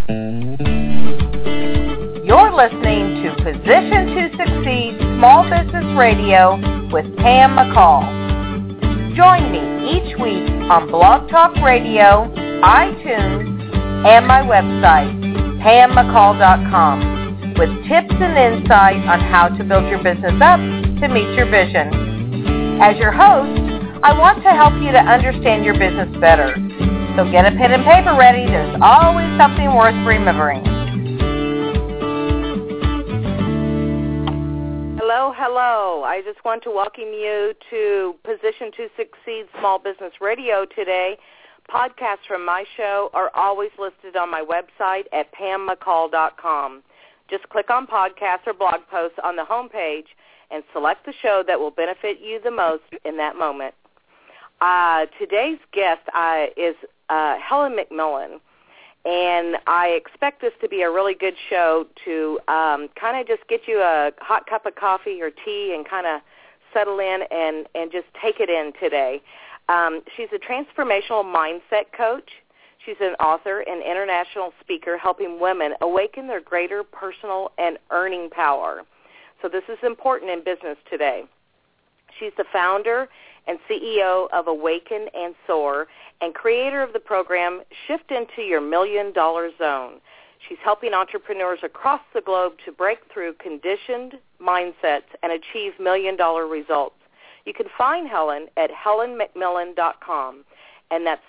You're listening to Position to Succeed Small Business Radio with Pam McCall. Join me each week on Blog Talk Radio, iTunes, and my website, PamMcCall.com, with tips and insight on how to build your business up to meet your vision. As your host, I want to help you to understand your business better. So get a pen and paper ready. There's always something worth remembering. Hello. I just want to welcome you to Position to Succeed Small Business Radio today. Podcasts from my show are always listed on my website at PamMcCall.com. Just click on podcasts or blog posts on the homepage and select the show that will benefit you the most in that moment. Today's guest is Helen McMillan, and I expect this to be a really good show to kind of just get you a hot cup of coffee or tea and kind of settle in and just take it in today. She's a transformational mindset coach. She's an author and international speaker helping women awaken their greater personal and earning power. So this is important in business today. She's the founder and CEO of Awaken and Soar and creator of the program Shift Into Your $1 Million Zone. She's helping entrepreneurs across the globe to break through conditioned mindsets and achieve $1 million results. You can find Helen at HelenMcMillan.com, and that's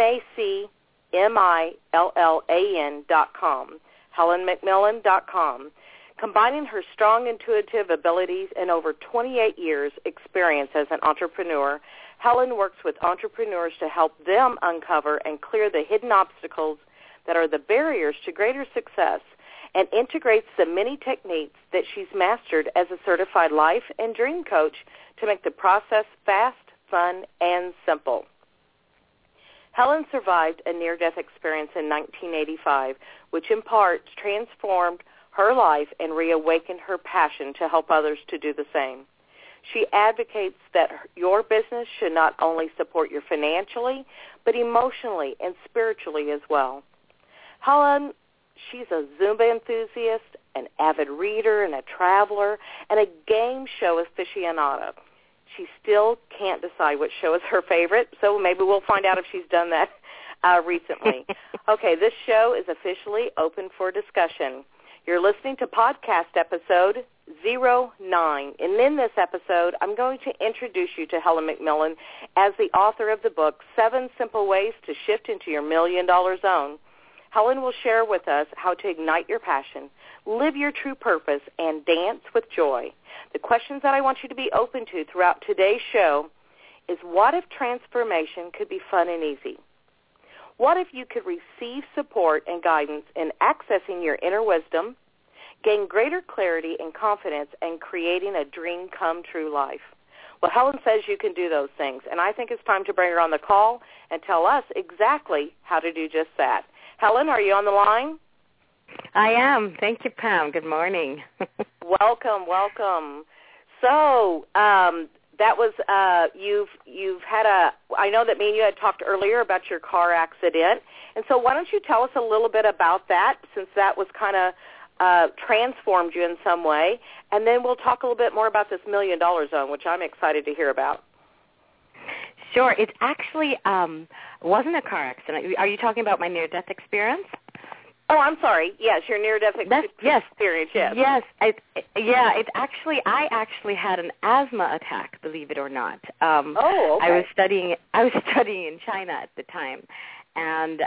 MacMillan.com, HelenMcMillan.com. Combining her strong intuitive abilities and over 28 years' experience as an entrepreneur, Helen works with entrepreneurs to help them uncover and clear the hidden obstacles that are the barriers to greater success, and integrates the many techniques that she's mastered as a certified life and dream coach to make the process fast, fun, and simple. Helen survived a near-death experience in 1985, which in part transformed her life and reawakened her passion to help others to do the same. She advocates that your business should not only support you financially, but emotionally and spiritually as well. Helen, she's a Zumba enthusiast, an avid reader and a traveler, and a game show aficionado. She still can't decide which show is her favorite, so maybe we'll find out if she's done that recently. Okay, this show is officially open for discussion. You're listening to podcast episode 09, and in this episode, I'm going to introduce you to Helen McMillan as the author of the book, 7 Simple Ways to Shift Into Your $1 Million Zone. Helen will share with us how to ignite your passion, live your true purpose, and dance with joy. The questions that I want you to be open to throughout today's show is, what if transformation could be fun and easy? What if you could receive support and guidance in accessing your inner wisdom, gain greater clarity and confidence, and creating a dream-come-true life? Well, Helen says you can do those things, and I think it's time to bring her on the call and tell us exactly how to do just that. Helen, are you on the line? I am. Thank you, Pam. Good morning. Welcome. So that was you've had I know that me and you had talked earlier about your car accident, and so why don't you tell us a little bit about that, since that was kind of transformed you in some way, and then we'll talk a little bit more about this $1 Million Zone, which I'm excited to hear about. Sure. It actually wasn't a car accident. Are you talking about my near-death experience? Oh, I'm sorry. Yes, your near-death experience. Yes. Yes. I actually had an asthma attack, believe it or not. Okay. I was studying in China at the time, and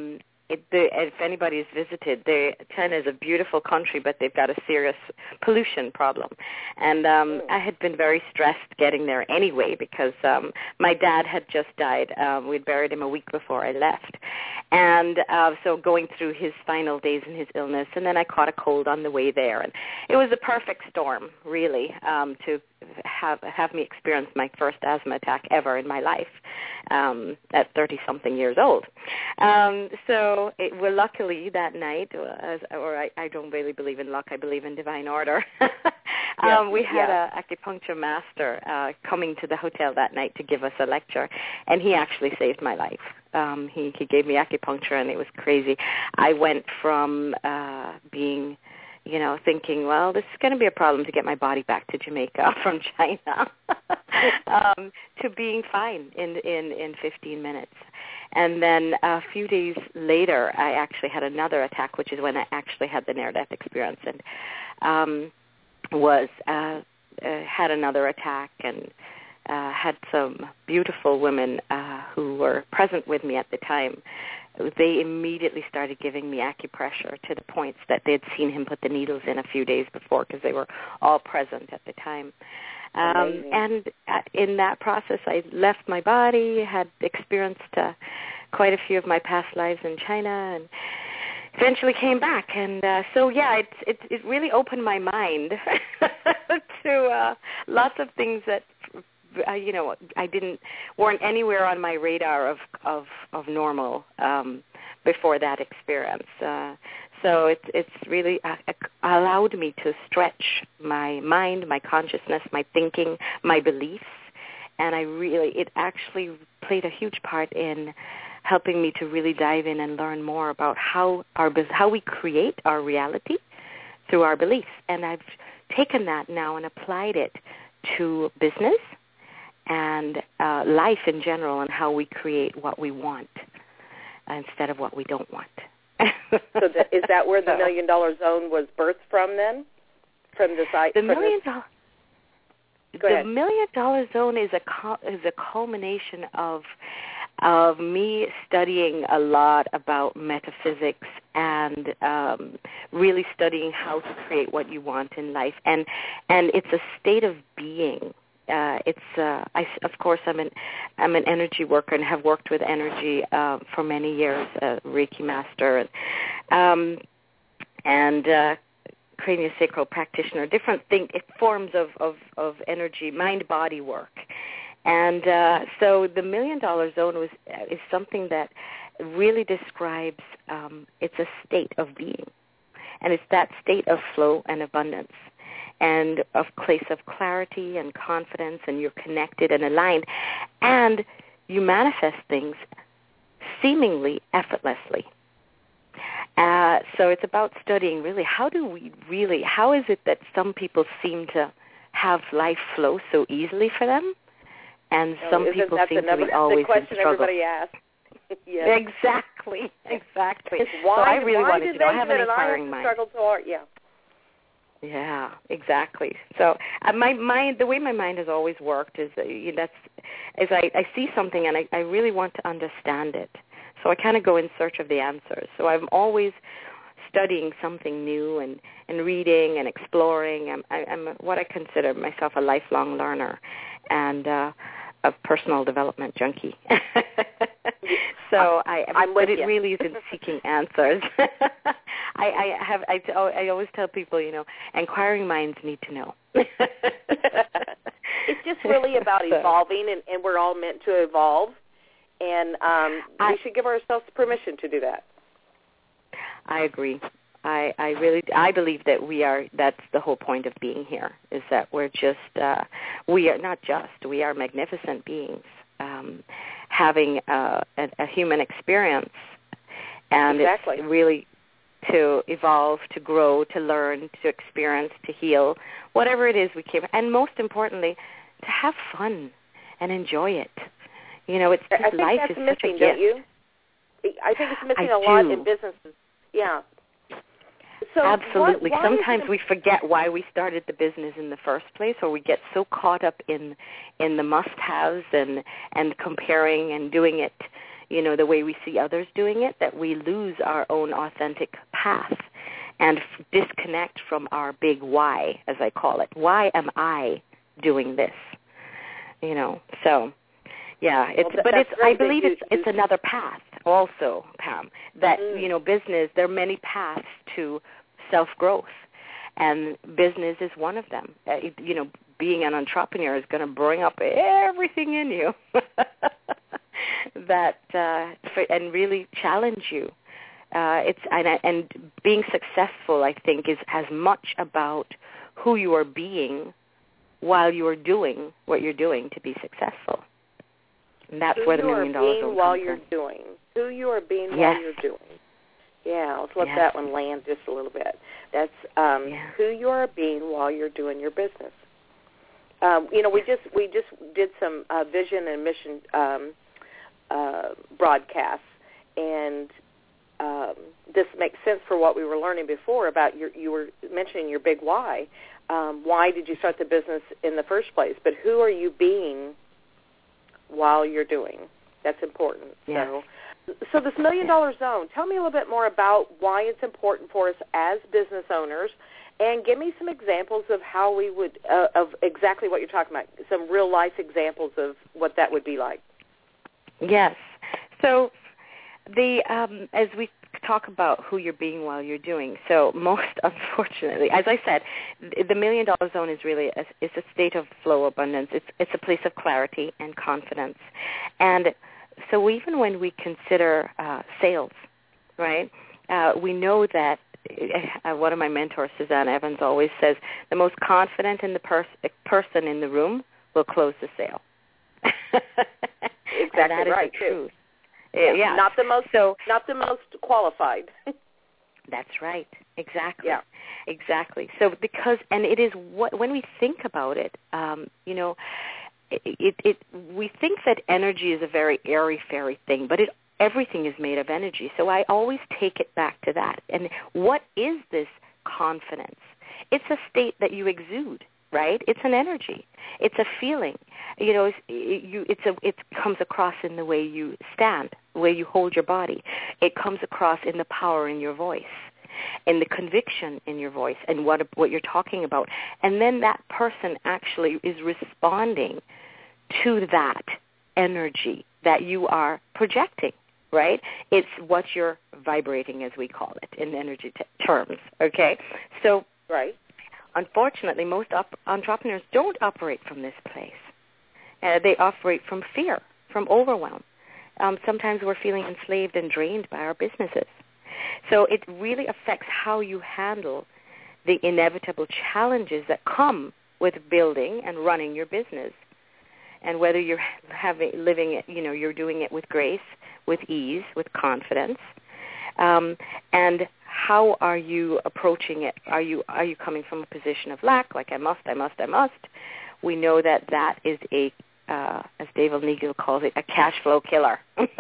if anybody has visited, China is a beautiful country, but they've got a serious pollution problem. And I had been very stressed getting there anyway, because my dad had just died. We'd buried him a week before I left. And so going through his final days in his illness, and then I caught a cold on the way there. And it was a perfect storm, really, to have me experience my first asthma attack ever in my life at 30-something years old. Well, luckily that night, I don't really believe in luck, I believe in divine order. We had an acupuncture master coming to the hotel that night to give us a lecture, and he actually saved my life. He gave me acupuncture, and it was crazy. I went from being, thinking, well, this is going to be a problem to get my body back to Jamaica from China, to being fine in 15 minutes. And then a few days later, I actually had another attack, which is when I actually had the near-death experience, and had another attack, and had some beautiful women who were present with me at the time. They immediately started giving me acupressure to the points that they had seen him put the needles in a few days before, because they were all present at the time. And in that process, I left my body, had experienced quite a few of my past lives in China, and eventually came back. And it really opened my mind to lots of things that weren't anywhere on my radar of normal before that experience. So it's really allowed me to stretch my mind, my consciousness, my thinking, my beliefs, and it actually played a huge part in helping me to really dive in and learn more about how we create our reality through our beliefs. And I've taken that now and applied it to business and life in general, and how we create what we want instead of what we don't want. So is that where the $1 Million Zone was birthed from then? From the site? The $1 Million Zone is a culmination of me studying a lot about metaphysics and really studying how to create what you want in life, and it's a state of being. Of course, I'm an energy worker and have worked with energy for many years, Reiki master, and craniosacral practitioner, different forms of energy, mind-body work. And so the $1 Million Zone is something that really describes, it's a state of being, and it's that state of flow and abundance, and a place of clarity and confidence, and you're connected and aligned, and you manifest things seemingly effortlessly. So it's about studying really how is it that some people seem to have life flow so easily for them, and some people seem to be always in struggle. The question everybody asks. Yes. Exactly. Why, so I really wanted to know. I have an inquiring mind. Struggle so hard. Yeah. Yeah, exactly. So my mind, the way my mind has always worked is I see something and I really want to understand it. So I kind of go in search of the answers. So I'm always studying something new and reading and exploring. I'm what I consider myself a lifelong learner and a personal development junkie. So but it really isn't seeking answers. I always tell people, inquiring minds need to know. It's just really about evolving, and we're all meant to evolve, and we should give ourselves permission to do that. I agree. I believe that that's the whole point of being here, is that we are magnificent beings, having a human experience, and exactly. It's really to evolve, to grow, to learn, to experience, to heal, whatever it is we came, and most importantly, to have fun and enjoy it. It's just I think life that's is missing, such a gift. don't you? I think it's missing a lot in businesses. Yeah. So absolutely. why sometimes we forget why we started the business in the first place, or we get so caught up in the must-haves and comparing and doing it, the way we see others doing it, that we lose our own authentic path and disconnect from our big why, as I call it. Why am I doing this? So yeah, I believe it's another path also, Pam, that business, there are many paths to self-growth, and business is one of them. Being an entrepreneur is going to bring up everything in you and really challenge you And being successful, I think, is as much about who you are being while you are doing what you're doing to be successful. And that's where the $1 million zone comes while you're doing. Who you are being while you're doing. Yeah, let's let that one land just a little bit. That's who you are being while you're doing your business. We just did some vision and mission broadcasts, and this makes sense for what we were learning before about you were mentioning your big why. Why did you start the business in the first place? But who are you being while you're doing? That's important. Yeah. So this $1 million zone, tell me a little bit more about why it's important for us as business owners, and give me some examples of how we would, of exactly what you're talking about, some real-life examples of what that would be like. Yes. So as we talk about who you're being while you're doing, so most unfortunately, as I said, the $1 million zone is really it's a state of flow abundance. It's a place of clarity and confidence. And so even when we consider sales, right, we know that one of my mentors, Suzanne Evans, always says the most confident in the person in the room will close the sale. Exactly that is right, the truth. Yeah. Not the most qualified. That's right. Exactly. Yeah. Exactly. So and it is when we think about it, we think that energy is a very airy-fairy thing, but everything is made of energy. So I always take it back to that. And what is this confidence? It's a state that you exude, right? It's an energy. It's a feeling. It comes across in the way you stand, the way you hold your body. It comes across in the power in your voice, in the conviction in your voice, and what you're talking about. And then that person actually is responding to that energy that you are projecting, right? It's what you're vibrating, as we call it in energy terms, okay? So right. Unfortunately, most entrepreneurs don't operate from this place. They operate from fear, from overwhelm. Sometimes we're feeling enslaved and drained by our businesses. So it really affects how you handle the inevitable challenges that come with building and running your business. And whether you're you're doing it with grace, with ease, with confidence, and how are you approaching it? Are you coming from a position of lack, like I must? We know that is as David Neagle calls it, a cash flow killer.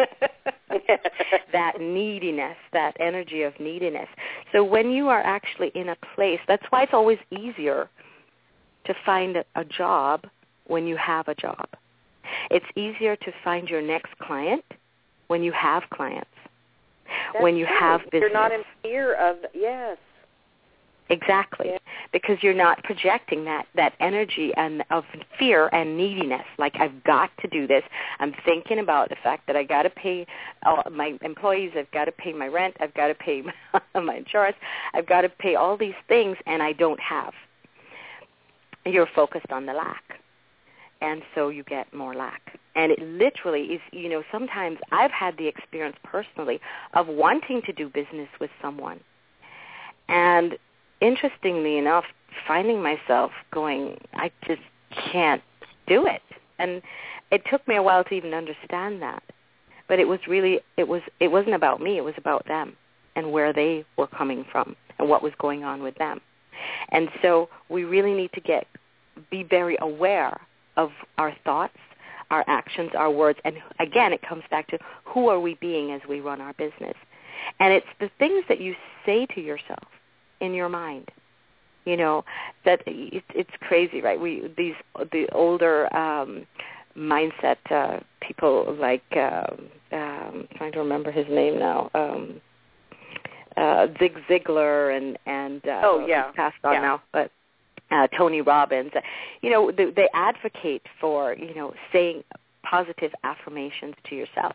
That neediness, that energy of neediness. So when you are actually in a place, that's why it's always easier to find a job when you have a job. It's easier to find your next client when you have clients. That's when you true. have business. You're not in fear of, yes. Exactly. Yeah. Because you're not projecting that energy and of fear and neediness. Like, I've got to do this. I'm thinking about the fact that I got to pay my employees. I've got to pay my rent. I've got to pay my insurance. I've got to pay all these things, and I don't have. You're focused on the lack. And so you get more lack. And it literally is, sometimes I've had the experience personally of wanting to do business with someone. And interestingly enough, finding myself going, I just can't do it. And it took me a while to even understand that. But it wasn't about me, it was about them and where they were coming from and what was going on with them. And so we really need to be very aware of our thoughts, our actions, our words. And again, it comes back to who are we being as we run our business. And it's the things that you say to yourself in your mind. That it's crazy, right? The older mindset people like I'm trying to remember his name now. Zig Ziglar and he's passed on now, but Tony Robbins, they advocate for, saying positive affirmations to yourself.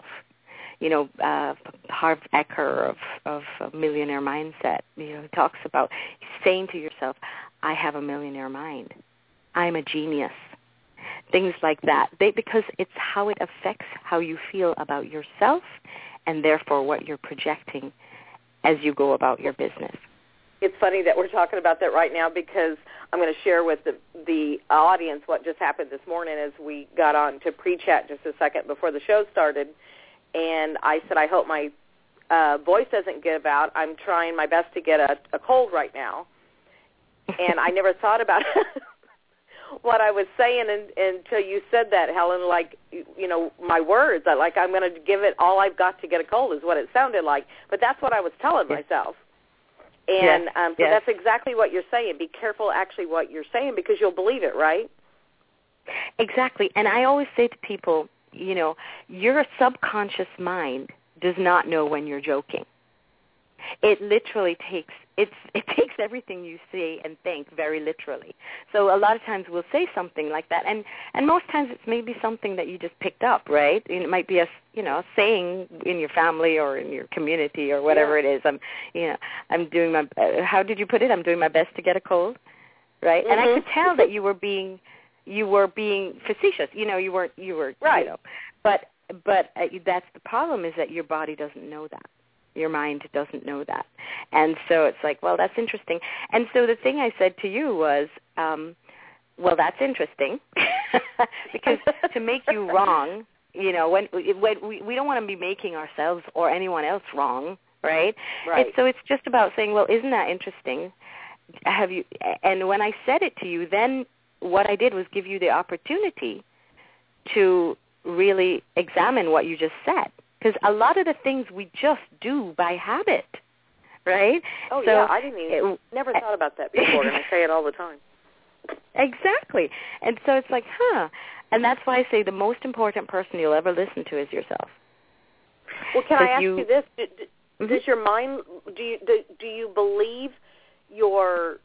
Harv Eker of Millionaire Mindset, talks about saying to yourself, I have a millionaire mind. I'm a genius. Things like that. Because it's how it affects how you feel about yourself and therefore what you're projecting as you go about your business. It's funny that we're talking about that right now because I'm going to share with the audience what just happened this morning as we got on to pre-chat just a second before the show started. And I said, I hope my voice doesn't give out. I'm trying my best to get a cold right now. And I never thought about what I was saying until you said that, Helen, like, you know, my words. Like, I'm going to give it all I've got to get a cold is what it sounded like. But that's what I was telling myself. And so that's exactly what you're saying. Be careful actually what you're saying because you'll believe it, right? Exactly. And I always say to people, you know, your subconscious mind does not know when you're joking. It literally takes it takes everything you say and think very literally. So a lot of times we'll say something like that, and most times it's maybe something that you just picked up, right? And it might be a saying in your family or in your community or whatever it is. I'm doing my how did you put it? I'm doing my best to get a cold, right? Mm-hmm. And I could tell that you were being facetious. You were right. But that's the problem is that your body doesn't know that. Your mind doesn't know that. And so it's like, well, that's interesting. And so the thing I said to you was, well, that's interesting because to make you wrong, when we don't want to be making ourselves or anyone else wrong, right? Right. So it's just about saying, well, isn't that interesting? And when I said it to you, then what I did was give you the opportunity to really examine what you just said. Because a lot of the things we just do by habit, right? Oh, so, yeah, I never thought about that before, and I say it all the time. Exactly. And so it's like, and that's why I say the most important person you'll ever listen to is yourself. Well, can I ask you this? Does your mind, do you believe your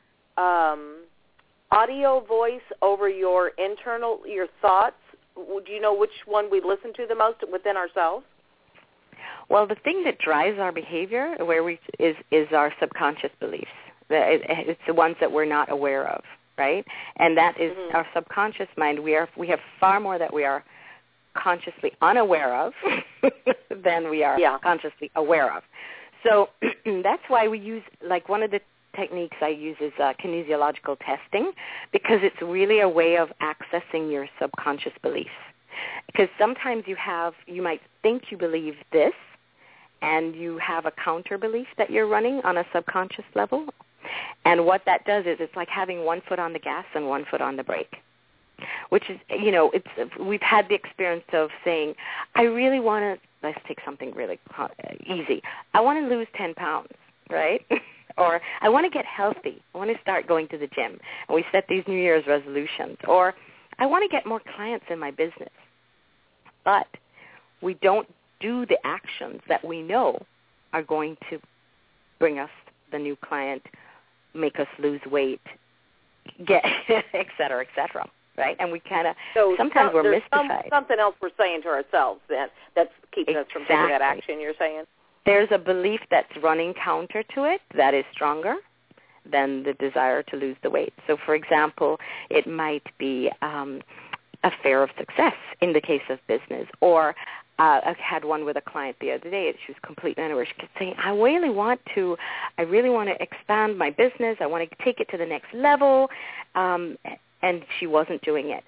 audio voice over your thoughts? Do you know which one we listen to the most within ourselves? Well, the thing that drives our behavior is our subconscious beliefs. It's the ones that we're not aware of, right? And that is our subconscious mind. We have far more that we are consciously unaware of than we are consciously aware of. So that's why we use, like, one of the techniques I use is kinesiological testing, because it's really a way of accessing your subconscious beliefs. Because sometimes you might think you believe this, and you have a counter belief that you're running on a subconscious level. And what that does is it's like having one foot on the gas and one foot on the brake, which is, we've had the experience of saying, I really want to, let's take something really easy. I want to lose 10 pounds, right? Or I want to get healthy. I want to start going to the gym. And we set these New Year's resolutions. Or I want to get more clients in my business. But we don't do the actions that we know are going to bring us the new client, make us lose weight, get et cetera, right? And we kind of, sometimes we're mystified. Something else we're saying to ourselves that's keeping us from taking that action, you're saying? There's a belief that's running counter to it that is stronger than the desire to lose the weight. So, for example, it might be a fear of success in the case of business. Or I had one with a client the other day. She was completely unaware. She kept saying, I really want to expand my business. I want to take it to the next level. And she wasn't doing it.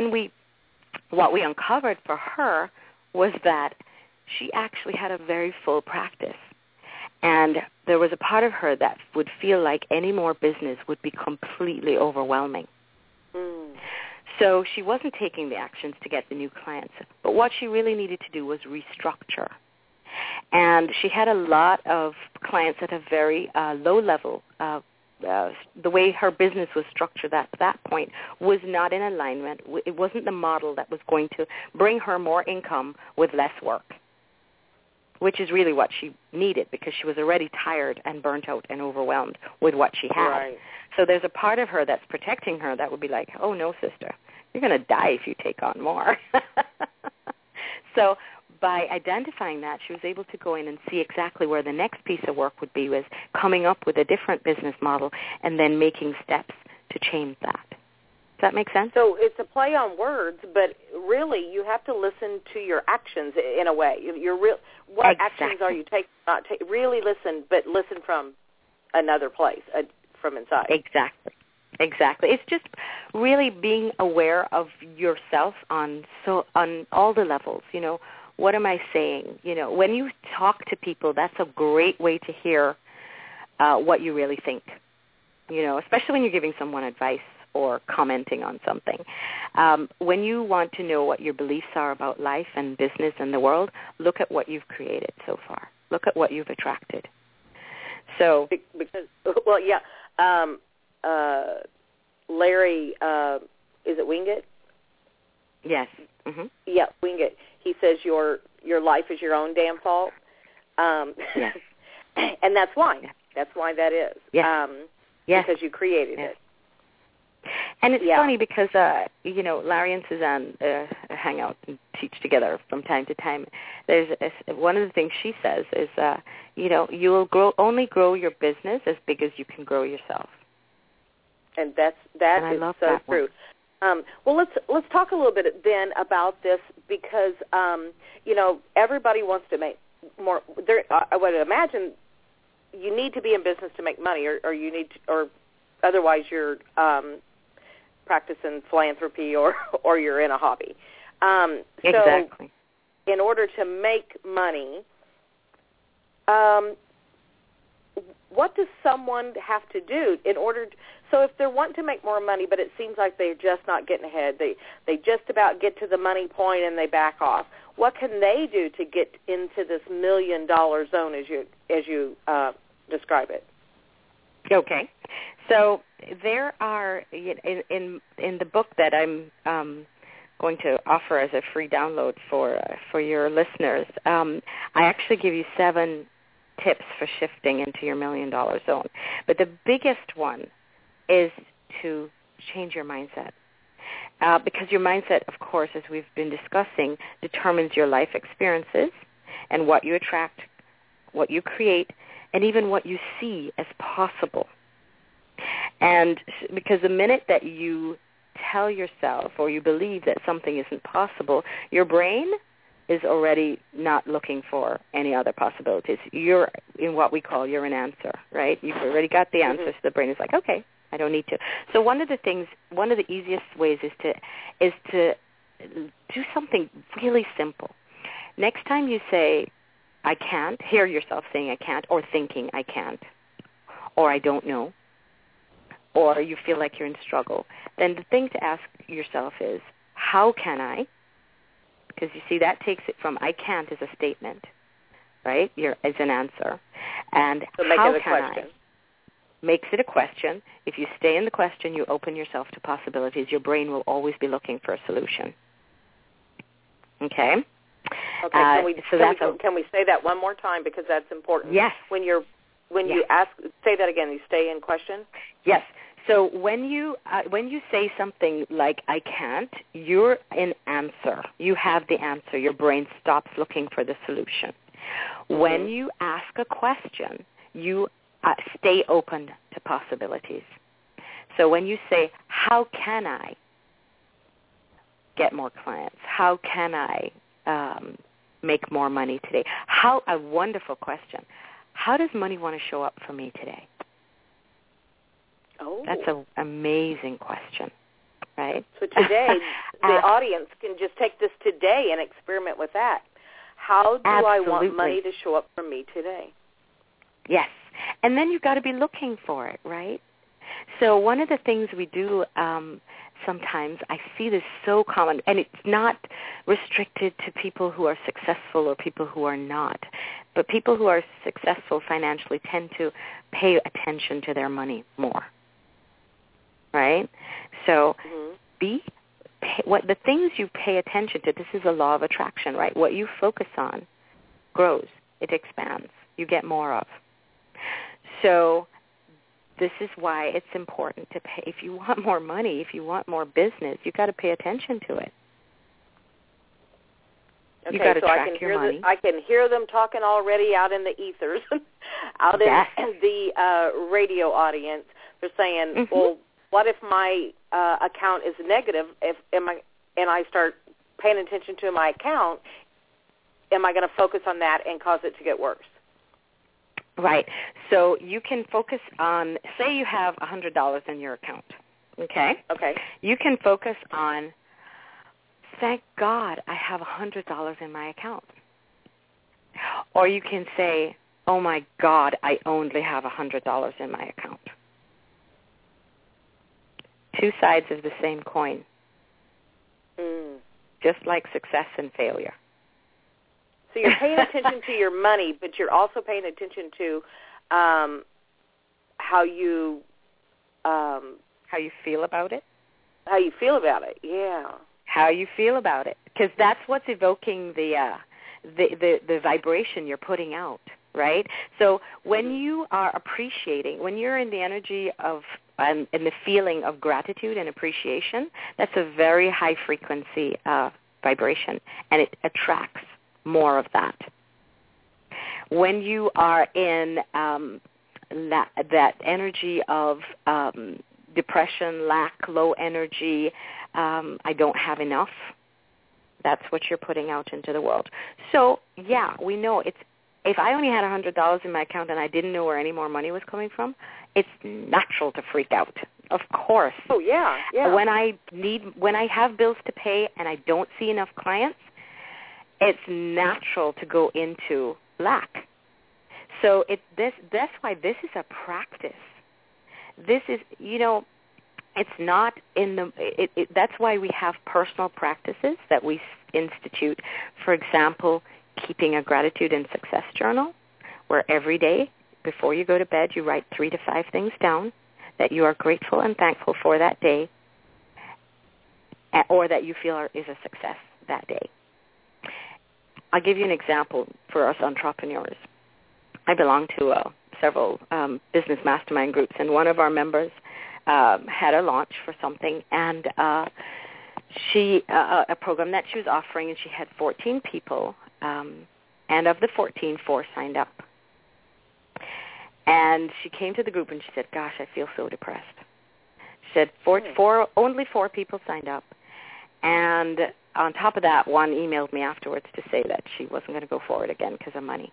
What we uncovered for her was that she actually had a very full practice. And there was a part of her that would feel like any more business would be completely overwhelming. Mm. So she wasn't taking the actions to get the new clients. But what she really needed to do was restructure. And she had a lot of clients at a very low level. The way her business was structured at that point was not in alignment. It wasn't the model that was going to bring her more income with less work, which is really what she needed because she was already tired and burnt out and overwhelmed with what she had. Right. So there's a part of her that's protecting her that would be like, oh, no, sister, you're going to die if you take on more. So by identifying that, she was able to go in and see exactly where the next piece of work would be, was coming up with a different business model and then making steps to change that. Does that make sense? So it's a play on words, but really you have to listen to your actions in a way. What actions are you taking? Really listen, but listen from another place, from inside. Exactly. It's just really being aware of yourself on all the levels. You know, what am I saying? You know, when you talk to people, that's a great way to hear what you really think. You know, especially when you're giving someone advice or commenting on something. When you want to know what your beliefs are about life and business and the world, look at what you've created so far. Look at what you've attracted. So, because Larry, is it Winget? Yes. Mm-hmm. Yeah, Winget. He says your life is your own damn fault. Yes. And that's why. Yeah. That's why that is. Yes. Yes. Because you created it. And it's funny because, you know, Larry and Suzanne hang out and teach together from time to time. One of the things she says is, you know, you will only grow your business as big as you can grow yourself. And that is so true. Well, let's talk a little bit then about this because, you know, everybody wants to make more. I would imagine you need to be in business to make money, or you need to, or otherwise you're practicing philanthropy or you're in a hobby. Exactly. So in order to make money, what does someone have to do in order so if they're wanting to make more money, but it seems like they're just not getting ahead, they just about get to the money point and they back off, what can they do to get into this $1 million zone as you describe it? Okay. So there are, in the book that I'm going to offer as a free download for your listeners, I actually give you 7 tips for shifting into your $1 million zone. But the biggest one is to change your mindset. Because your mindset, of course, as we've been discussing, determines your life experiences and what you attract, what you create, and even what you see as possible. And because the minute that you tell yourself or you believe that something isn't possible, your brain is already not looking for any other possibilities. You're in what we call, you're an answer, right? You've already got the answer, so the brain is like, okay, I don't need to. So one of the easiest ways is to do something really simple. Next time you say, I can't, hear yourself saying I can't, or thinking I can't, or I don't know, or you feel like you're in struggle, then the thing to ask yourself is, how can I? Because you see, that takes it from I can't as a statement, right? As an answer. And so make how it a can question. I? Makes it a question. If you stay in the question, you open yourself to possibilities. Your brain will always be looking for a solution. Okay? Okay, can we say that one more time because that's important? Yes. When you ask, say that again, you stay in question? Yes. So when you say something like I can't, you're an answer. You have the answer. Your brain stops looking for the solution. Mm-hmm. When you ask a question, you stay open to possibilities. So when you say, how can I get more clients? How can I make more money today? A wonderful question. How does money want to show up for me today? Oh. That's an amazing question, right? So today, the audience can just take this today and experiment with that. How do I want money to show up for me today? Yes. And then you've got to be looking for it, right? So one of the things we do sometimes, I see this so common, and it's not restricted to people who are successful or people who are not, but people who are successful financially tend to pay attention to their money more, right? So the things you pay attention to, this is a law of attraction, right? What you focus on grows, it expands, you get more of. So this is why it's important to pay. If you want more money, if you want more business, you've got to pay attention to it. Okay, you've got to so track your money. I can hear them talking already out in the ethers, out in the radio audience. They're saying, well, what if my account is negative, and I start paying attention to my account, am I going to focus on that and cause it to get worse? Right. So you can focus on, say you have $100 in your account, okay? Okay. You can focus on, thank God I have $100 in my account. Or you can say, oh, my God, I only have $100 in my account. Two sides of the same coin. Just like success and failure. So you're paying attention to your money, but you're also paying attention to how you feel about it. How you feel about it, yeah. How you feel about it, because that's what's evoking the vibration you're putting out, right? So when you are appreciating, when you're in the energy of and the feeling of gratitude and appreciation, that's a very high frequency vibration, and it attracts more of that. When you are in that energy of depression, lack, low energy, I don't have enough, that's what you're putting out into the world. So, yeah, we know if I only had $100 in my account and I didn't know where any more money was coming from, it's natural to freak out. Of course. Oh, yeah, yeah. When I have bills to pay and I don't see enough clients, it's natural to go into lack. So that's why this is a practice. This is, it's not in the, that's why we have personal practices that we institute. For example, keeping a gratitude and success journal, where every day before you go to bed, you write 3 to 5 things down that you are grateful and thankful for that day, or that you feel is a success that day. I'll give you an example for us entrepreneurs. I belong to several business mastermind groups, and one of our members had a launch for something, and she a program that she was offering, and she had 14 people, and of the 14, 4 signed up. And she came to the group and she said, "Gosh, I feel so depressed." She said, only 4 people signed up, and on top of that, one emailed me afterwards to say that she wasn't going to go forward again because of money.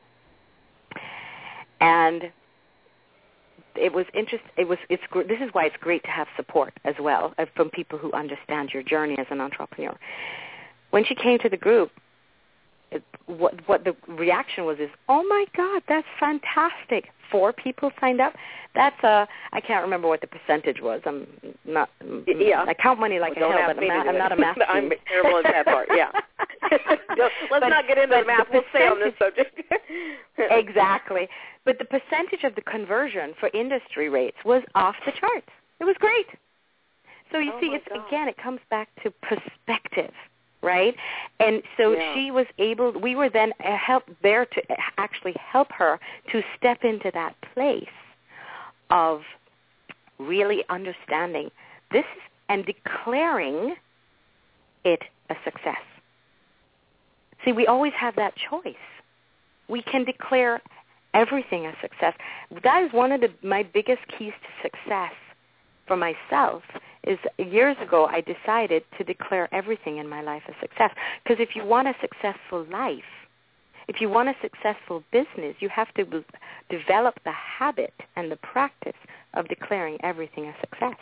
And it was interesting. This is why it's great to have support as well from people who understand your journey as an entrepreneur. When she came to the group, what the reaction was is, "Oh my God, that's fantastic! 4 people signed up. That's I can't remember what the percentage was. I'm not. Yeah. I count money like a hell, but I'm not a math student. I'm terrible at that part. Yeah. Let's not get into the math. We'll stay on this subject. Exactly. But the percentage of the conversion for industry rates was off the charts. It was great. So you see, it comes back to perspective. Right? And so she was we were then there to actually help her to step into that place of really understanding this and declaring it a success. See, we always have that choice. We can declare everything a success. That is one of my biggest keys to success for myself. Is years ago I decided to declare everything in my life a success. Because if you want a successful life, if you want a successful business, you have to develop the habit and the practice of declaring everything a success.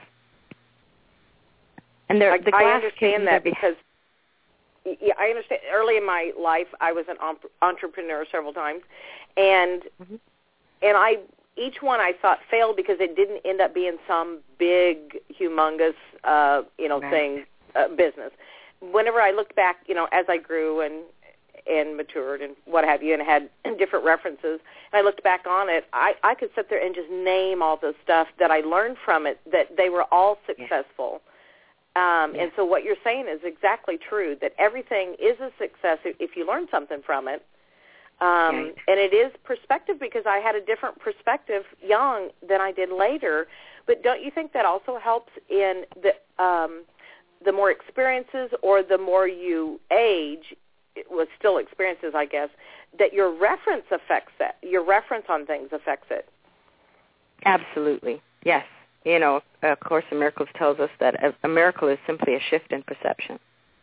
And I understand that because I understand. Early in my life, I was an entrepreneur several times, and each one I thought failed because it didn't end up being some big, humongous, thing, business. Whenever I looked back, as I grew and matured and what have you, and had different references, and I looked back on it, I could sit there and just name all the stuff that I learned from it, that they were all successful. And so what you're saying is exactly true, that everything is a success if you learn something from it. And it is perspective, because I had a different perspective young than I did later. But don't you think that also helps in the more experiences, or the more you age, with still experiences, I guess, that your reference affects it. Your reference on things affects it. Absolutely. Yes. You know, A Course in Miracles tells us that a miracle is simply a shift in perception.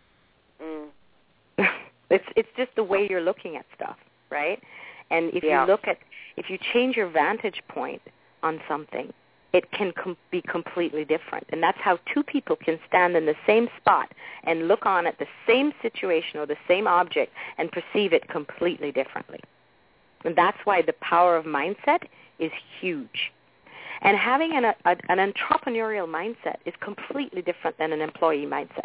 It's just the way you're looking at stuff, right? And if you change your vantage point on something, it can be completely different. And that's how two people can stand in the same spot and look on at the same situation or the same object and perceive it completely differently. And that's why the power of mindset is huge. And having an entrepreneurial mindset is completely different than an employee mindset.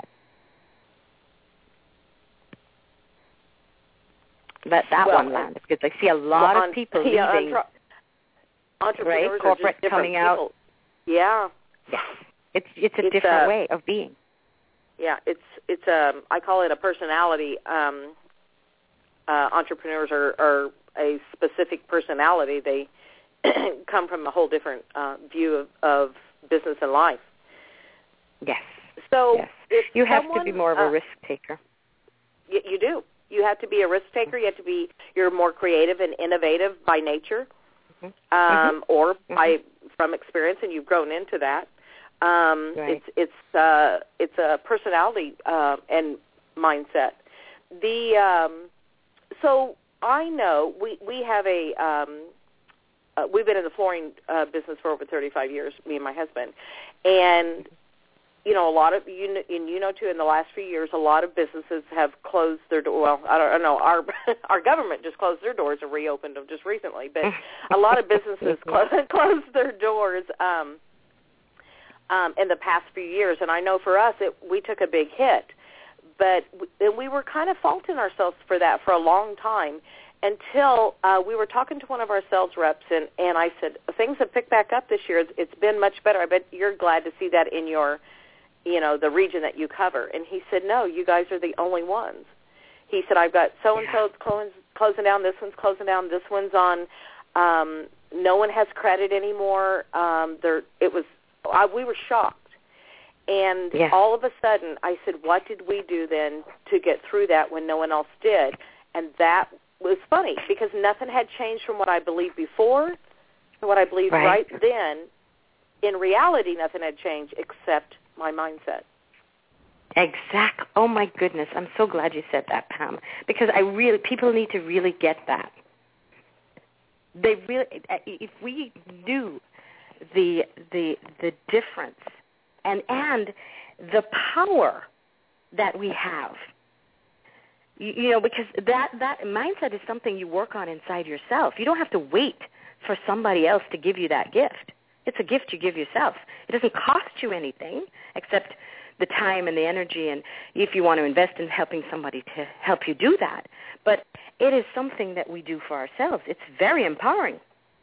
That one landed, because I see a lot of people leaving. Entrepreneurs right? Corporate are coming people. Out. Yeah. Yes. It's a different way of being. Yeah, it's I call it a personality. Entrepreneurs are a specific personality. They come from a whole different view of business and life. Yes. So yes. You have to be more of a risk taker. You do. You have to be a risk taker. You're more creative and innovative by nature, or from experience, and you've grown into that. Right. It's a personality and mindset. So I know we have we've been in the flooring business for over 35 years, me and my husband, and a lot of you know too. In the last few years, a lot of businesses have closed their door. Well, I don't know. Our government just closed their doors and reopened them just recently, but a lot of businesses closed their doors in the past few years. And I know for us, we took a big hit, but we were kind of faulting ourselves for that for a long time. Until we were talking to one of our sales reps, and I said, things have picked back up this year. It's been much better. I bet you're glad to see that in your, the region that you cover. And he said, no, you guys are the only ones. He said, I've got so-and-so closing down, this one's closing down, this one's on. No one has credit anymore. We were shocked. And all of a sudden, I said, what did we do then to get through that when no one else did? And that was funny because nothing had changed from what I believed before and what I believed right then. In reality, nothing had changed except my mindset. Exactly. Oh, my goodness. I'm so glad you said that, Pam, because people need to really get that. If we knew the difference and the power that we have, because that mindset is something you work on inside yourself. You don't have to wait for somebody else to give you that gift. It's a gift you give yourself. It doesn't cost you anything except the time and the energy, and if you want to invest in helping somebody to help you do that. But it is something that we do for ourselves. It's very empowering.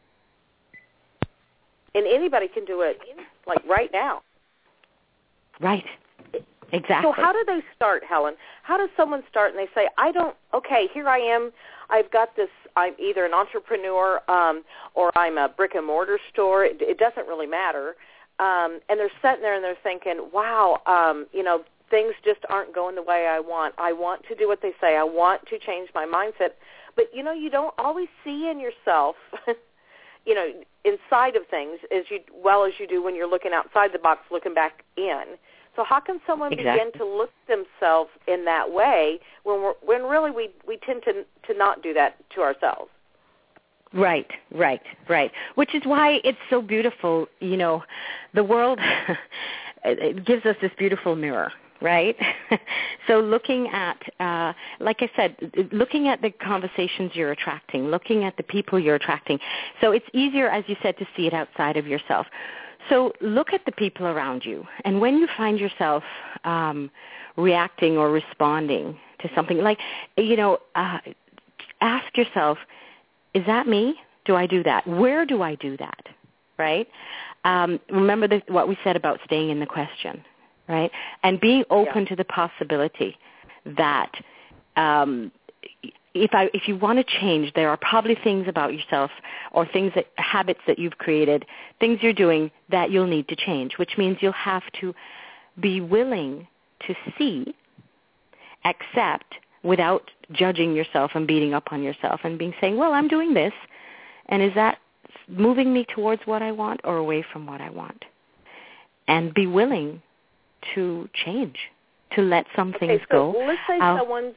And anybody can do it, like right now. Right. Exactly. So how do they start, Helen? How does someone start and they say, here I am, I've got this, I'm either an entrepreneur or I'm a brick and mortar store. It doesn't really matter. And they're sitting there and they're thinking, wow, things just aren't going the way I want. I want to do what they say. I want to change my mindset. But, you don't always see in yourself, inside of things as you do when you're looking outside the box, looking back in. So how can someone begin to look at themselves in that way when really we tend to not do that to ourselves? Right. Which is why it's so beautiful. The world it gives us this beautiful mirror, right? So looking at, like I said, looking at the conversations you're attracting, looking at the people you're attracting. So it's easier, as you said, to see it outside of yourself. So look at the people around you, and when you find yourself reacting or responding to something, like, ask yourself, is that me? Do I do that? Where do I do that? Right? Remember what we said about staying in the question, right? And being open to the possibility that if you want to change, there are probably things about yourself or habits that you've created, things you're doing that you'll need to change, which means you'll have to be willing to see, accept, without judging yourself and beating up on yourself and saying, well, I'm doing this, and is that moving me towards what I want or away from what I want? and be willing to change, to let some things go. Well, let's say someone's.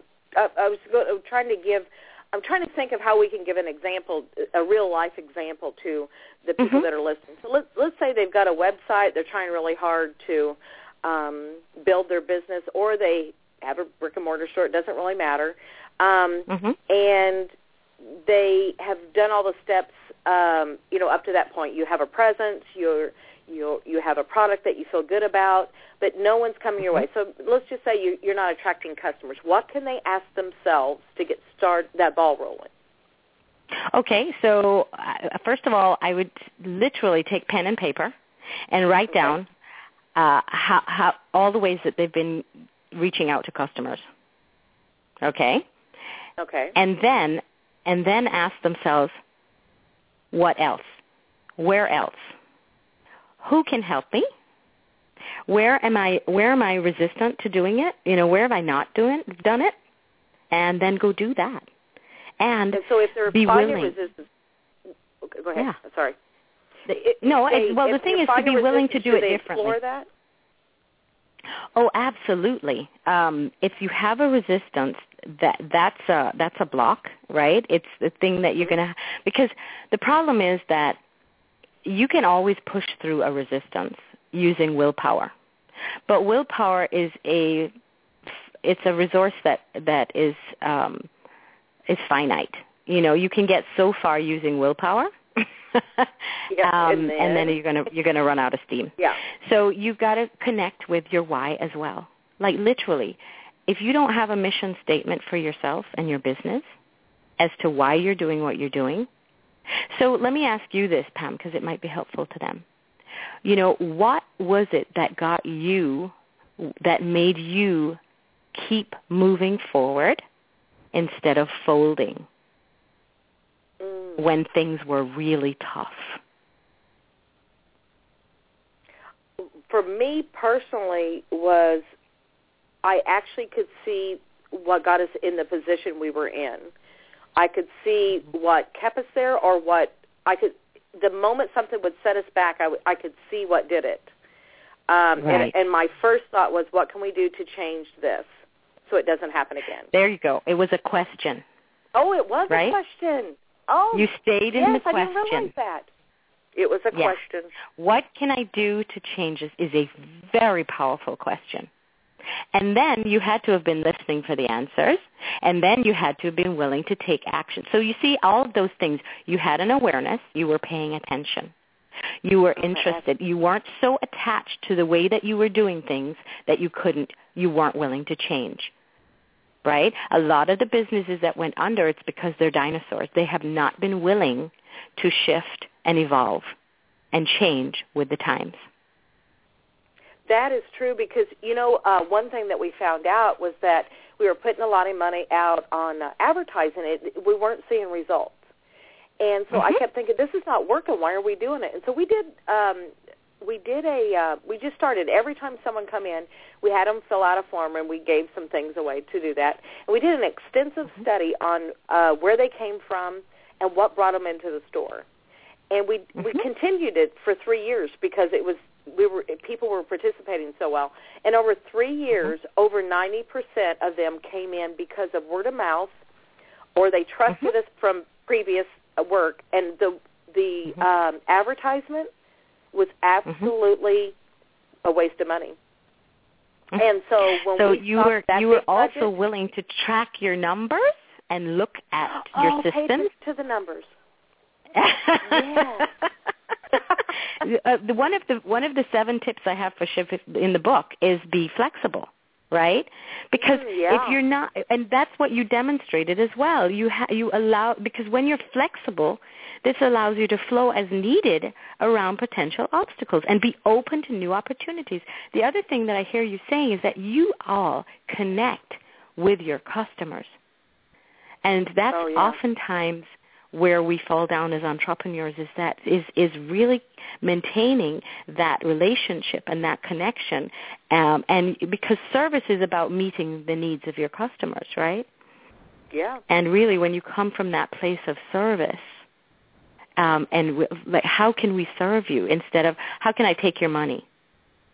I'm trying to think of how we can give an example, a real life example to the people that are listening. So let's say they've got a website, they're trying really hard to build their business, or they have a brick and mortar store. It doesn't really matter, and they have done all the steps, up to that point. You have a presence, you have a product that you feel good about, but no one's coming your way. So let's just say you're not attracting customers. What can they ask themselves to get that ball rolling? Okay, so first of all, I would literally take pen and paper and write down how all the ways that they've been reaching out to customers. Okay? Okay. And then ask themselves, what else? Where else? Who can help me? Where am I resistant to doing it? Where have I not done it? And then go do that. And so if they're finding resistance, go ahead. Yeah. Sorry. The thing is to be willing to do it differently. Explore that? Oh, absolutely. If you have a resistance, that's a block, right? It's the thing that you're going to, because the problem is that you can always push through a resistance using willpower. But willpower is a resource that is finite. You can get so far using willpower, and then you're gonna run out of steam. Yeah. So you've got to connect with your why as well. Like literally, if you don't have a mission statement for yourself and your business as to why you're doing what you're doing. So let me ask you this, Pam, because it might be helpful to them. What was it that made you keep moving forward instead of folding when things were really tough? For me personally, was I actually could see what got us in the position we were in. I could see what kept us there, or the moment something would set us back, I could see what did it. Right. And my first thought was, what can we do to change this so it doesn't happen again? There you go. It was a question. Oh, it was right? a question. Oh, you stayed in the question. Yes, I didn't realize that. It was a question. What can I do to change this is a very powerful question. And then you had to have been listening for the answers, and then you had to have been willing to take action. So you see, all of those things, you had an awareness, you were paying attention. You were interested. You weren't so attached to the way that you were doing things that you weren't willing to change. Right? A lot of the businesses that went under, it's because they're dinosaurs. They have not been willing to shift and evolve and change with the times. That is true because, one thing that we found out was that we were putting a lot of money out on advertising it. We weren't seeing results. And so I kept thinking, this is not working. Why are we doing it? And so we just started. Every time someone come in, we had them fill out a form, and we gave some things away to do that. And we did an extensive study on where they came from and what brought them into the store. And we continued it for 3 years because people were participating so well. And over 3 years, over 90% of them came in because of word of mouth, or they trusted us from previous work. And the advertisement was absolutely a waste of money. And so when you were also willing to track your numbers and look at your systems to the numbers. Yes. One of the 7 tips I have for shift in the book is be flexible, right? Because if you're not, and that's what you demonstrated as well. You allow, because when you're flexible, this allows you to flow as needed around potential obstacles and be open to new opportunities. The other thing that I hear you saying is that you all connect with your customers, and that's oftentimes where we fall down as entrepreneurs, is really maintaining that relationship and that connection, and because service is about meeting the needs of your customers, right? Yeah. And really, when you come from that place of service, how can we serve you instead of how can I take your money?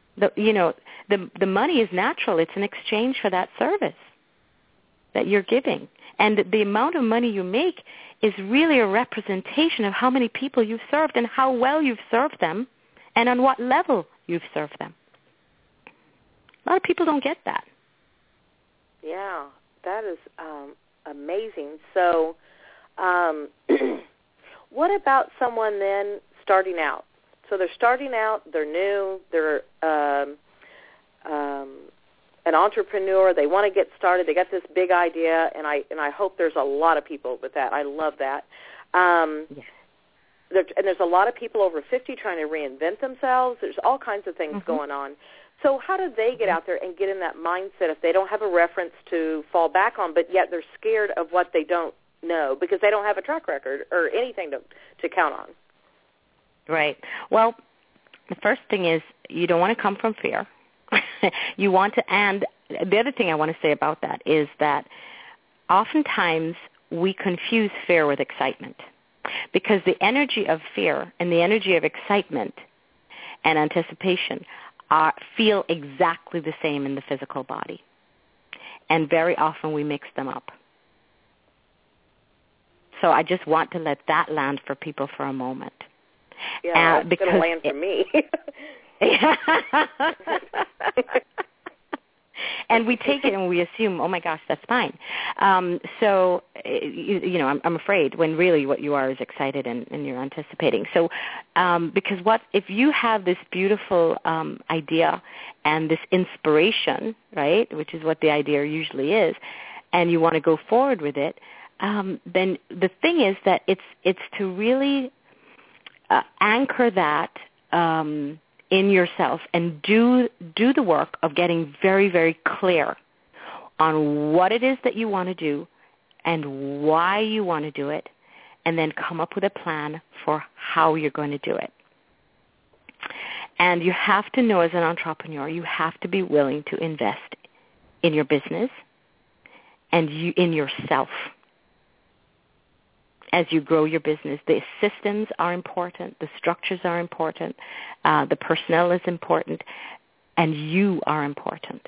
The money is natural. It's an exchange for that service that you're giving. And the amount of money you make is really a representation of how many people you've served and how well you've served them and on what level you've served them. A lot of people don't get that. Yeah, that is amazing. So what about someone then starting out? So they're starting out, they're new, they're an entrepreneur, they want to get started, they got this big idea, and I hope there's a lot of people with that. I love that. Yes. And there's a lot of people over 50 trying to reinvent themselves. There's all kinds of things going on. So how do they get out there and get in that mindset if they don't have a reference to fall back on, but yet they're scared of what they don't know because they don't have a track record or anything to count on? Right. Well, the first thing is you don't want to come from fear. You want to, and the other thing I want to say about that is that oftentimes we confuse fear with excitement because the energy of fear and the energy of excitement and anticipation feel exactly the same in the physical body. And very often we mix them up. So I just want to let that land for people for a moment. Yeah, it's going to land for me. And we take it and we assume, oh my gosh, that's fine. So, I'm afraid when really what you are is excited and you're anticipating. So, because if you have this beautiful idea and this inspiration, right, which is what the idea usually is, and you want to go forward with it, then the thing is that it's to really anchor that in yourself and do the work of getting very, very clear on what it is that you want to do and why you want to do it, and then come up with a plan for how you're going to do it. And you have to know as an entrepreneur, you have to be willing to invest in your business and in yourself. As you grow your business, the systems are important, the structures are important, the personnel is important, and you are important.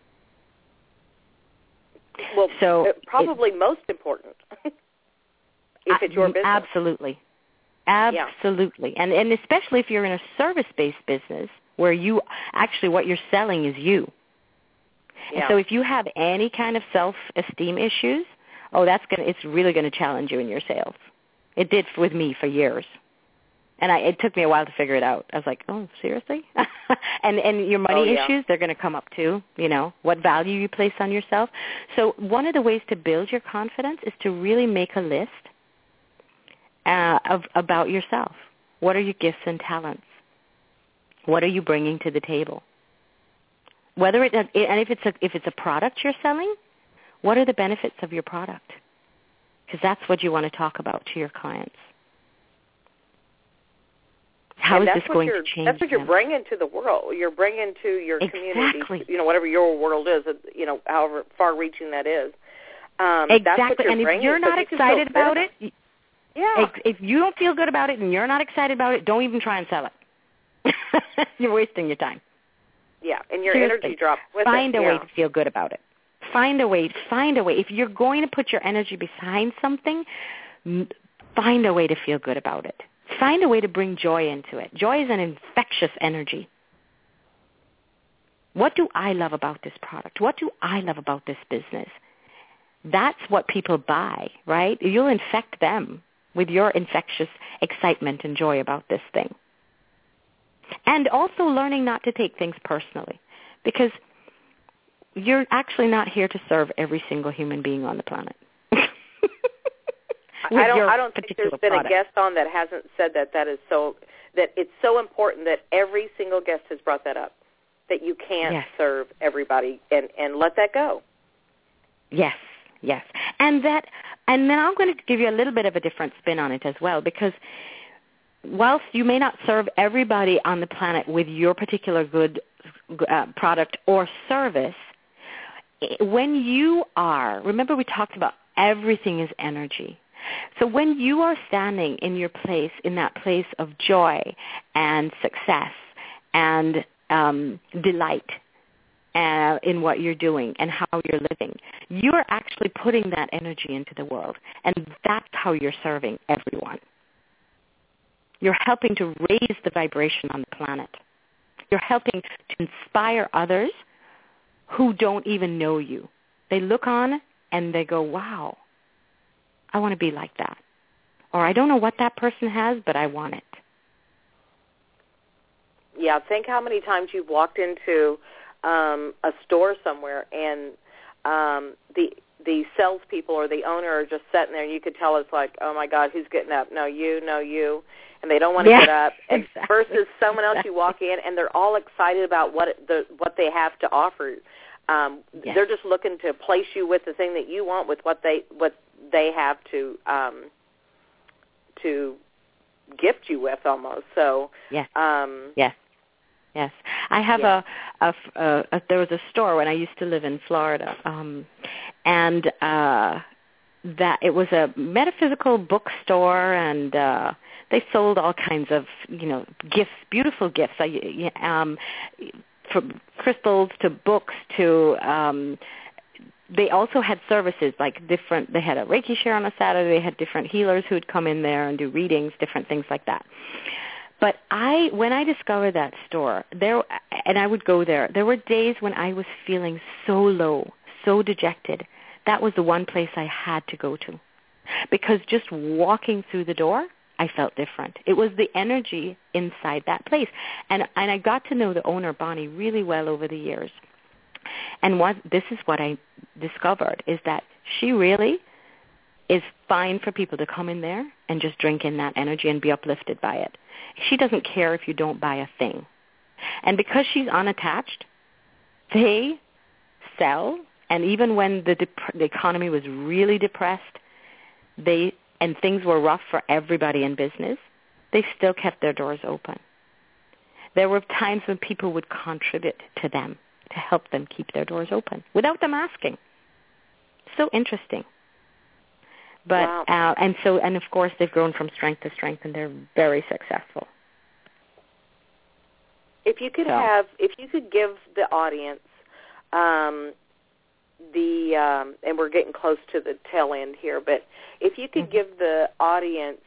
Well, so probably most important if it's your business. Absolutely. Absolutely. Yeah. And especially if you're in a service-based business where what you're selling is you. Yeah. And so if you have any kind of self-esteem issues, it's really going to challenge you in your sales. It did with me for years. And it took me a while to figure it out. I was like, oh, seriously? and your money issues, they're going to come up too, what value you place on yourself. So one of the ways to build your confidence is to really make a list about yourself. What are your gifts and talents? What are you bringing to the table? If it's a product you're selling, what are the benefits of your product? Because that's what you want to talk about to your clients. How is this going to change That's what you're bringing to the world. You're bringing to your community, whatever your world is, however far-reaching that is. Exactly. That's what you're and bringing, if you're not excited about it, yeah. If you don't feel good about it and you're not excited about it, don't even try and sell it. You're wasting your time. Yeah, and your energy drops with it. Find a way to feel good about it. Find a way. If you're going to put your energy behind something, find a way to feel good about it. Find a way to bring joy into it. Joy is an infectious energy. What do I love about this product? What do I love about this business? That's what people buy, right? You'll infect them with your infectious excitement and joy about this thing. And also learning not to take things personally, because you're actually not here to serve every single human being on the planet. I don't think there's been a guest on that hasn't said that it's so important that every single guest has brought that up, that you can't serve everybody and let that go. Yes. And then I'm going to give you a little bit of a different spin on it as well, because whilst you may not serve everybody on the planet with your particular good product or service, when you are, remember we talked about everything is energy. So when you are standing in that place of joy and success and delight in what you're doing and how you're living, you're actually putting that energy into the world, and that's how you're serving everyone. You're helping to raise the vibration on the planet. You're helping to inspire others who don't even know you. They look on and they go, wow, I want to be like that. Or I don't know what that person has, but I want it. Yeah, think how many times you've walked into a store somewhere and the salespeople or the owner are just sitting there, and you could tell it's like, oh, my God, who's getting up? No, you. And they don't want to get up. And exactly. Versus someone else, you walk in, and they're all excited about what they have to offer. They're just looking to place you with the thing that you want, with what they have to gift you with, almost. So yes. I have there was a store when I used to live in Florida, and that it was a metaphysical bookstore, and they sold all kinds of gifts, beautiful gifts, from crystals to books to. They also had services like different. They had a Reiki share on a Saturday. They had different healers who would come in there and do readings, different things like that. But when I discovered that store, and I would go there, there were days when I was feeling so low, so dejected. That was the one place I had to go to, because just walking through the door, I felt different. It was the energy inside that place, and I got to know the owner, Bonnie, really well over the years. And this is what I discovered, is that she really is fine for people to come in there and just drink in that energy and be uplifted by it. She doesn't care if you don't buy a thing. And because she's unattached, they sell, and even when the economy was really depressed, and things were rough for everybody in business, they still kept their doors open. There were times when people would contribute to them to help them keep their doors open without them asking. So interesting. But wow. And of course they've grown from strength to strength, and they're very successful. If you could give the audience and we're getting close to the tail end here, but if you could give the audience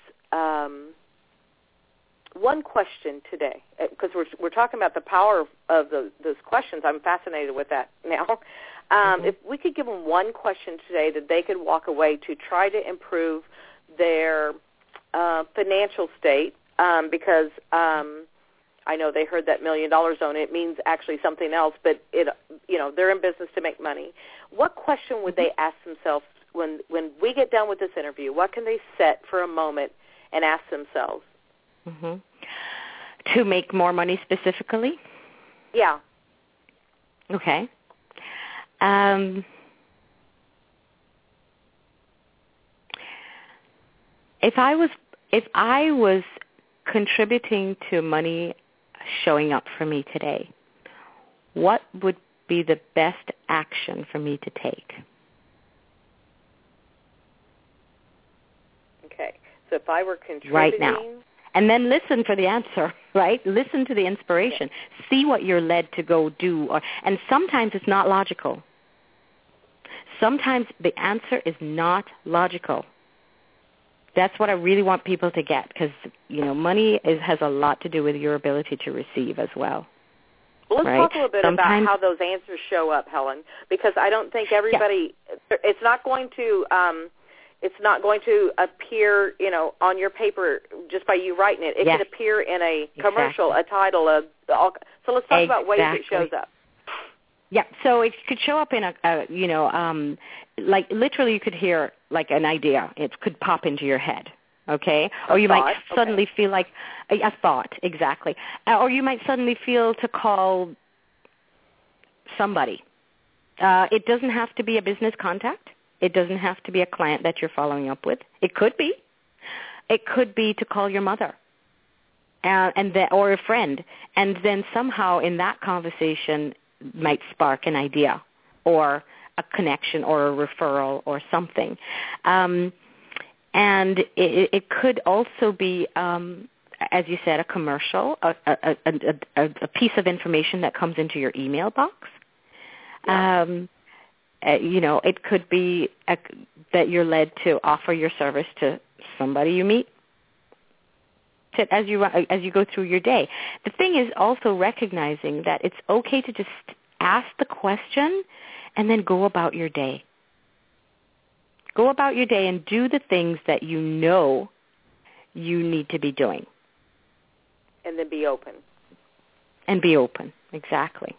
one question today, because we're talking about the power of those questions. I'm fascinated with that now. If we could give them one question today that they could walk away to try to improve their financial state, because I know they heard that $1 million zone. It means actually something else, but they're in business to make money. What question would they ask themselves when we get done with this interview? What can they set for a moment and ask themselves? To make more money specifically? Yeah. Okay. If I was contributing to money showing up for me today, what would be the best action for me to take? Okay. So if I were contributing right now. And then listen for the answer, right? Listen to the inspiration. Yeah. See what you're led to go do. And sometimes it's not logical. Sometimes the answer is not logical. That's what I really want people to get, because, money has a lot to do with your ability to receive as well. Well, let's right? talk a little bit about how those answers show up, Helen, because I don't think everybody, it's not going to appear, on your paper just by you writing it. It could appear in a commercial, a title. So let's talk about ways it shows up. Yeah, so it could show up in like literally you could hear like an idea. It could pop into your head, okay? Or you might suddenly feel like a thought, exactly. Or you might suddenly feel to call somebody. It doesn't have to be a business contact. It doesn't have to be a client that you're following up with. It could be. It could be to call your mother or a friend. And then somehow in that conversation might spark an idea or a connection or a referral or something. And it could also be as you said, a commercial, a piece of information that comes into your email box. Yeah. It could be that you're led to offer your service to somebody you meet as you go through your day. The thing is also recognizing that it's okay to just ask the question and then go about your day. Go about your day and do the things that you know you need to be doing. And then be open. And be open, exactly.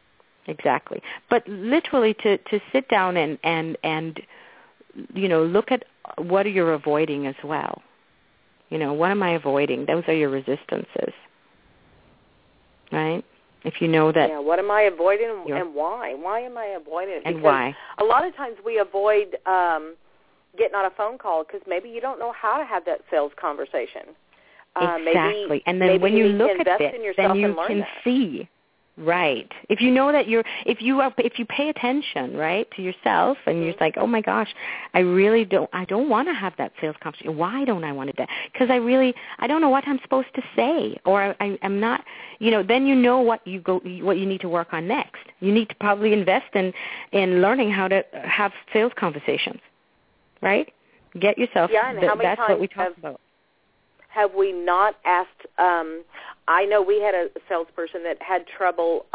But literally to sit down and look at what you're avoiding as well. What am I avoiding? Those are your resistances, right? If you know that. Yeah, what am I avoiding and why? Why am I avoiding it? And why? A lot of times we avoid getting on a phone call because maybe you don't know how to have that sales conversation. Exactly. And then when you look at it, then you can see. Right. If you know that if you pay attention, right, to yourself, and you're like, oh my gosh, I don't want to have that sales conversation. Why don't I want to do that? Because I don't know what I'm supposed to say, or I'm not, then you know what you need to work on next. You need to probably invest in learning how to have sales conversations, right? Get yourself, and how many that's times what we talk about. Have we not asked, I know we had a salesperson that had trouble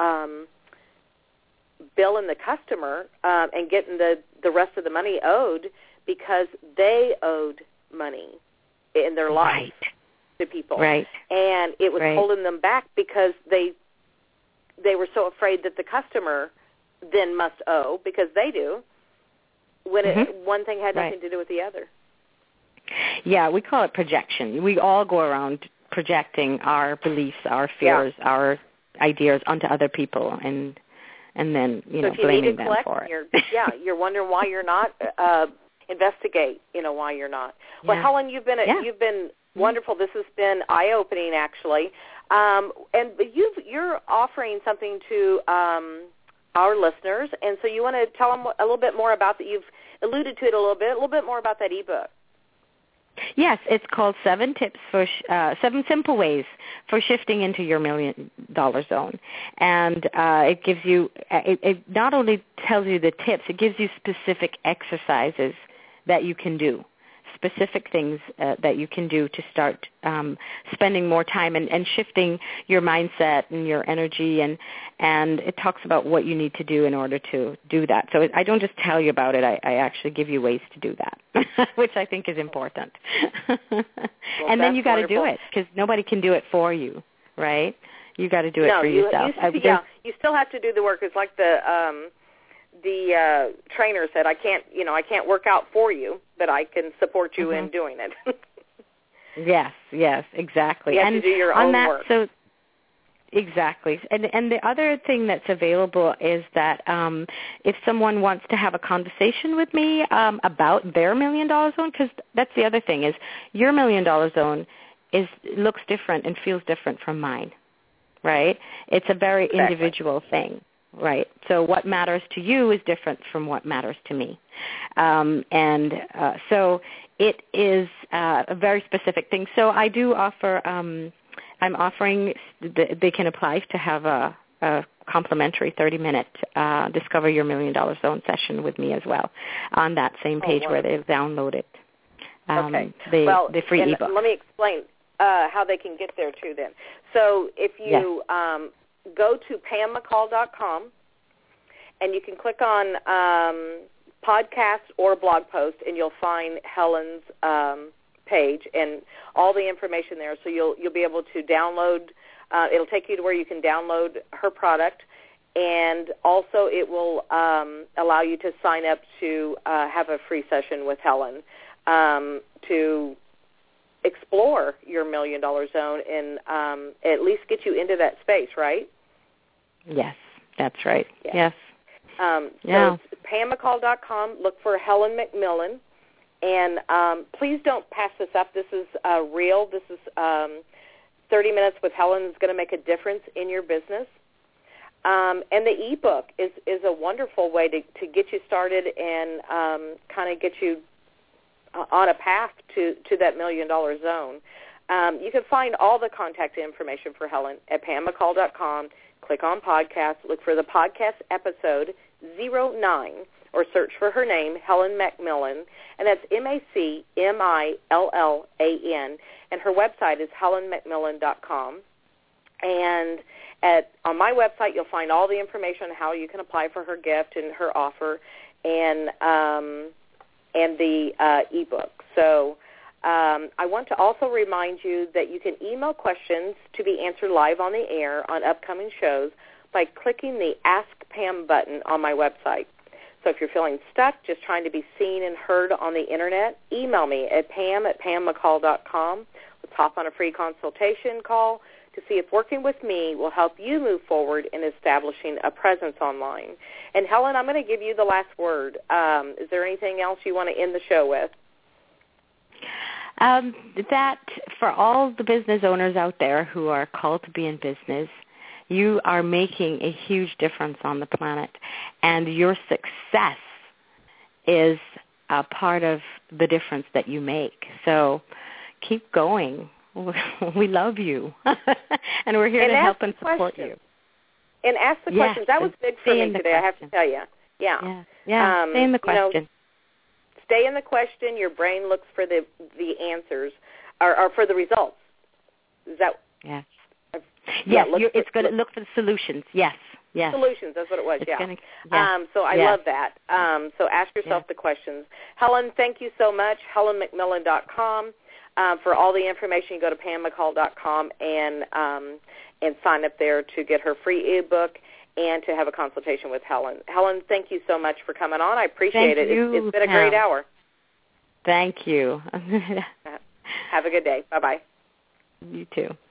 billing the customer and getting the rest of the money owed because they owed money in their life to people. Right. And it was holding them back because they were so afraid that the customer then must owe because they do when one thing had nothing to do with the other. Yeah, we call it projection. We all go around projecting our beliefs, our fears, our ideas onto other people, and then blaming them for it. You're wondering why you're not. Investigate, why you're not. Well, Helen, you've been wonderful. This has been eye-opening, actually, and you're offering something to our listeners, and so you want to tell them a little bit more about that. You've alluded to it a little bit more about that ebook. Yes, it's called 7 Simple Ways for Shifting into Your $1 Million Zone. And it gives you, it not only tells you the tips, it gives you specific exercises that you can do, specific things that you can do to start spending more time and shifting your mindset and your energy. And it talks about what you need to do in order to do that. So I don't just tell you about it. I actually give you ways to do that, which I think is important. And then you got to do it because nobody can do it for you, right? You got to do it for yourself. You still have to do the work. It's like the trainer said, I can't work out for you, but I can support you in doing it. Yes, exactly. You have to do your own work. So exactly. And the other thing that's available is that if someone wants to have a conversation with me about their $1 million zone, because that's the other thing is your $1 million zone looks different and feels different from mine, right? It's a very individual thing. Right. So what matters to you is different from what matters to me. So it is a very specific thing. So I do offer, I'm offering, they can apply to have a complimentary 30-minute Discover Your $1 Million Zone session with me as well on that same page where they've downloaded the free ebook. Let me explain how they can get there too then. So if you go to PamMcCall.com, and you can click on podcast or blog post, and you'll find Helen's page and all the information there. So you'll be able to download. It'll take you to where you can download her product, and also it will allow you to sign up to have a free session with Helen to explore your $1 million zone and at least get you into that space, right? Yes, that's right. Yes. So it's PamMcCall.com. Look for Helen McMillan. And please don't pass this up. This is real. This is 30 Minutes with Helen is going to make a difference in your business. And the ebook is a wonderful way to get you started and kind of get you on a path to that $1 million zone. You can find all the contact information for Helen at PamMcCall.com. Click on podcast, look for the podcast episode 09, or search for her name, Helen McMillan, and that's MacMillan, and her website is helenmcmillan.com. And on my website, you'll find all the information on how you can apply for her gift and her offer, and the ebook. So I want to also remind you that you can email questions to be answered live on the air on upcoming shows by clicking the Ask Pam button on my website. So if you're feeling stuck, just trying to be seen and heard on the Internet, email me at pam@pammccall.com. Let's hop on a free consultation call to see if working with me will help you move forward in establishing a presence online. And, Helen, I'm going to give you the last word. Is there anything else you want to end the show with? That for all the business owners out there who are called to be in business, you are making a huge difference on the planet, and your success is a part of the difference that you make. So keep going. We love you, and we're here to help and support you. And ask the questions. That was big for me today, I have to tell you. Yeah. Stay in the question. Stay in the question. Your brain looks for the answers, or for the results. Is that? Yes. Yes, it's going to look for the solutions. Yes. Solutions, that's what it was, So I love that. So ask yourself the questions. Helen, thank you so much. HelenMcMillan.com. For all the information, you go to PamMcCall.com and sign up there to get her free ebook and to have a consultation with Helen. Helen, thank you so much for coming on. I appreciate it. It's been a great hour. Thank you. Have a good day. Bye-bye. You too.